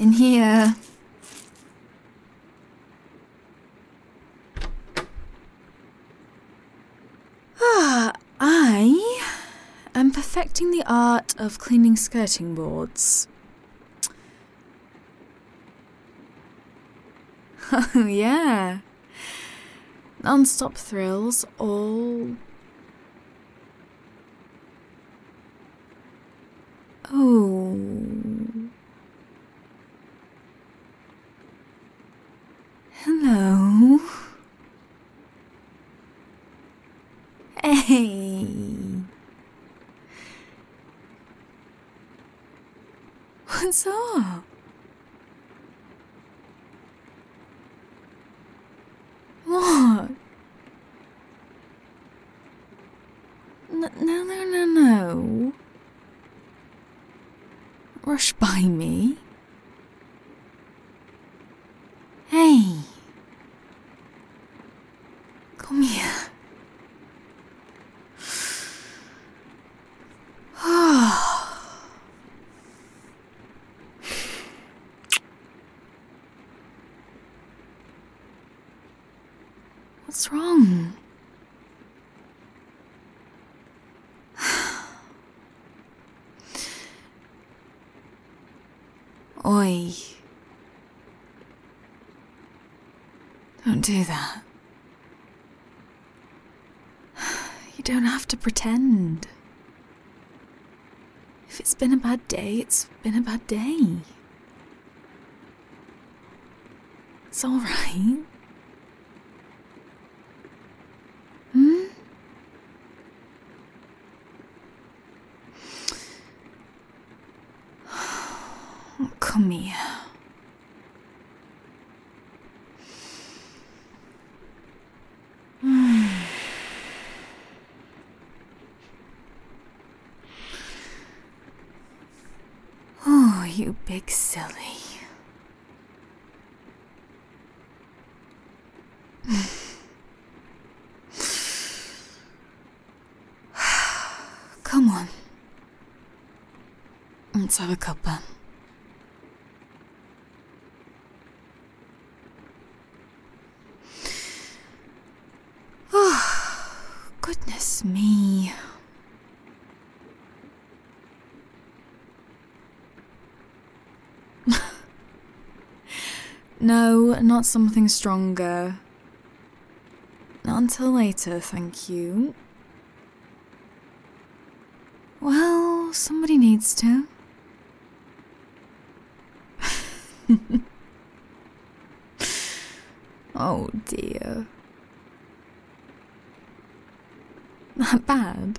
In here. I am perfecting the art of cleaning skirting boards. Oh, yeah. Non-stop thrills, all... Oh... Hello? Hey... What's up? What? No. Rush by me. Hey. Come here. What's wrong? Oi. Don't do that. You don't have to pretend. If it's been a bad day, it's been a bad day. It's all right. Come here. Oh, you big silly. Come on. Let's have a cuppa. Oh, goodness me. No, not something stronger. Not until later, thank you. Well, somebody needs to. Oh dear. That bad?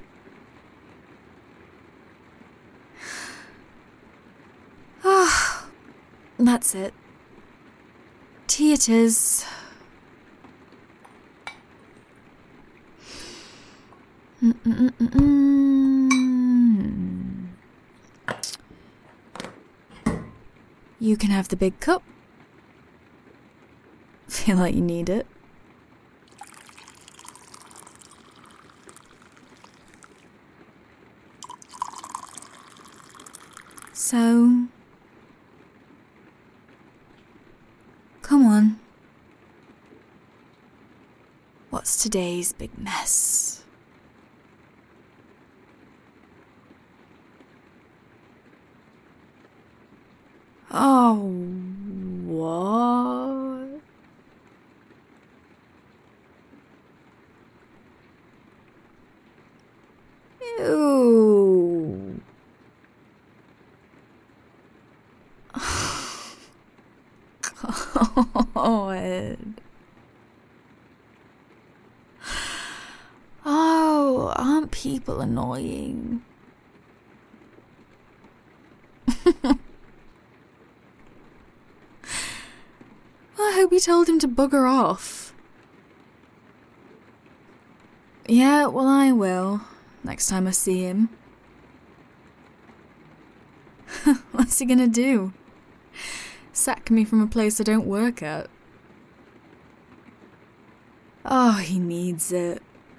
Ah, that's it. Tea it is. You can have the big cup. Feel like you need it. So, come on. What's today's big mess? Oh, what? Ew. God. Oh, aren't people annoying? I hope you told him to bugger off. Yeah, well, I will. Next time I see him. What's he gonna do? Sack me from a place I don't work at? Oh, he needs it.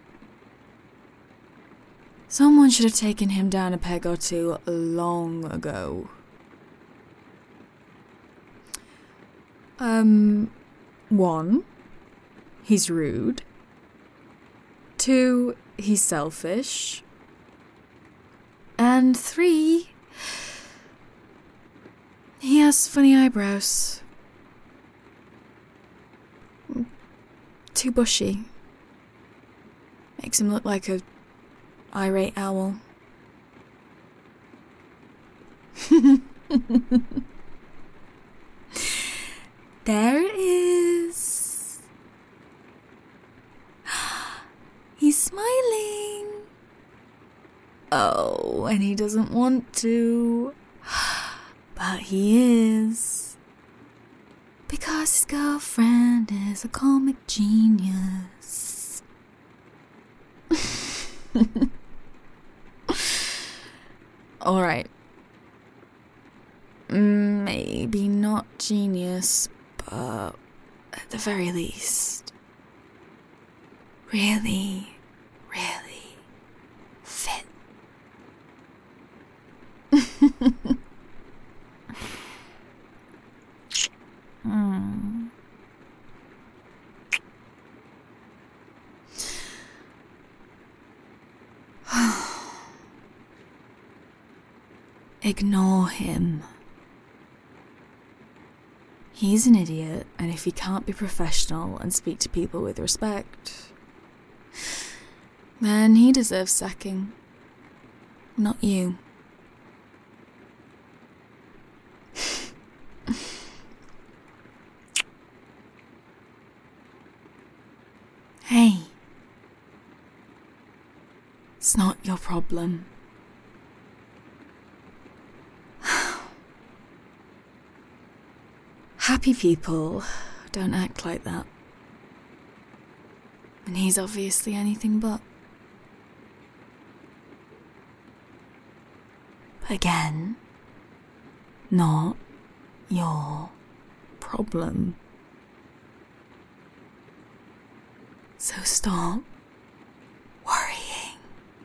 Someone should have taken him down a peg or two long ago. 1, he's rude. 2, he's selfish. And 3, he has funny eyebrows. Too bushy. Makes him look like a irate owl. There it is. He's smiling. Oh, and he doesn't want to. But he is. Because his girlfriend is a comic genius. Alright. Maybe not genius, but at the very least, really, really fit. Ignore him. He's an idiot, and if he can't be professional and speak to people with respect, then he deserves sacking. Not you. Hey. It's not your problem. Happy people don't act like that. And he's obviously anything but. But again, not your problem. So stop worrying.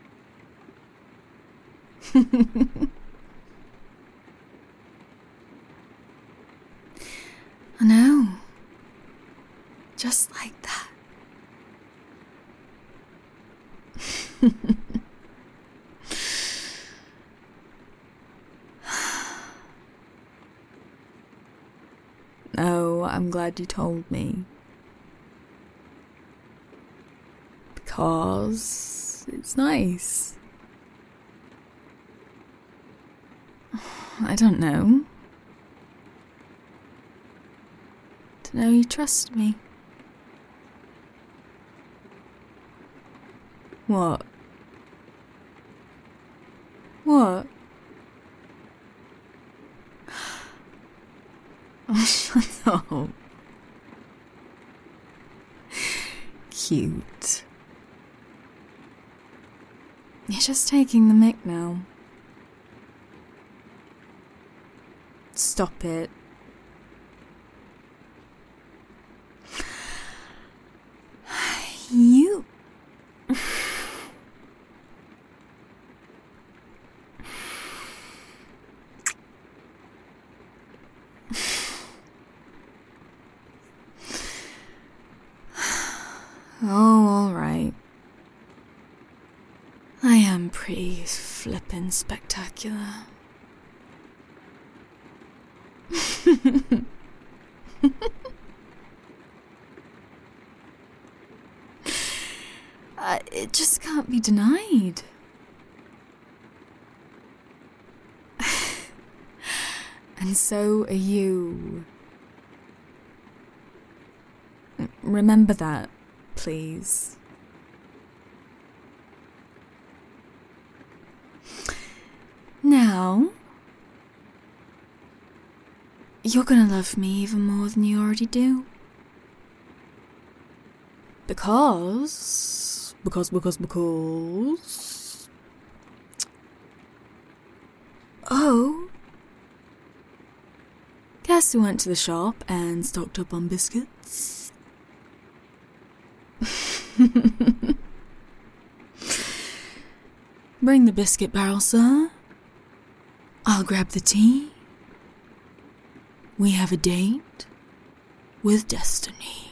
I know. Just like that. Oh, I'm glad you told me. Because it's nice. I don't know. To know you trust me. What? What? Oh, shut up. Cute. You're just taking the mick now. Stop it. You. Oh, all right. I am pretty flippin' spectacular. It just can't be denied. And so are you. Remember that, please. Now, you're gonna love me even more than you already do. Because... Oh. Guess who went to the shop and stocked up on biscuits? Bring the biscuit barrel, sir. I'll grab the tea. We have a date. with destiny.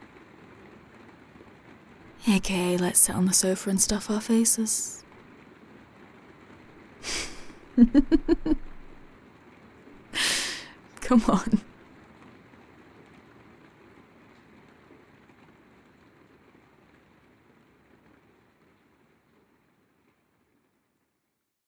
AKA, let's sit on the sofa and stuff our faces. Come on.